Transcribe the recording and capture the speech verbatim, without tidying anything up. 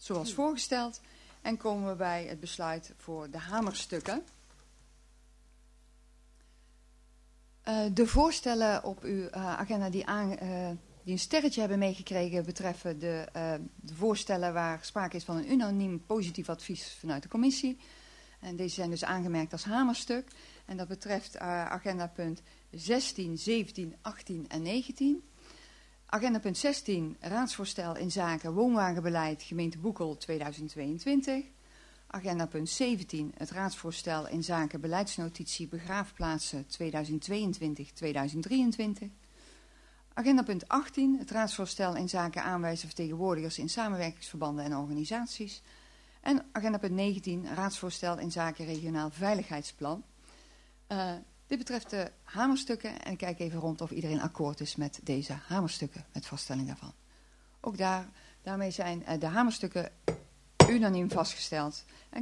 zoals voorgesteld. En komen we bij het besluit voor de hamerstukken. Uh, de voorstellen op uw uh, agenda die, aan, uh, die een sterretje hebben meegekregen betreffen de, uh, de voorstellen waar sprake is van een unaniem positief advies vanuit de commissie. En deze zijn dus aangemerkt als hamerstuk. En dat betreft uh, agendapunt zestien, zeventien, achttien en negentien. Agendapunt zestien, raadsvoorstel in zaken woonwagenbeleid gemeente Boekel tweeduizend tweeëntwintig. Agendapunt zeventien, het raadsvoorstel in zaken beleidsnotitie begraafplaatsen tweeduizend tweeëntwintig tot tweeduizend drieëntwintig. Agendapunt achttien, het raadsvoorstel in zaken aanwijzen vertegenwoordigers in samenwerkingsverbanden en organisaties. En agendapunt negentien, raadsvoorstel in zaken regionaal veiligheidsplan. Uh, dit betreft de hamerstukken en ik kijk even rond of iedereen akkoord is met deze hamerstukken, met vaststelling daarvan. Ook daar, daarmee zijn uh, de hamerstukken unaniem vastgesteld. En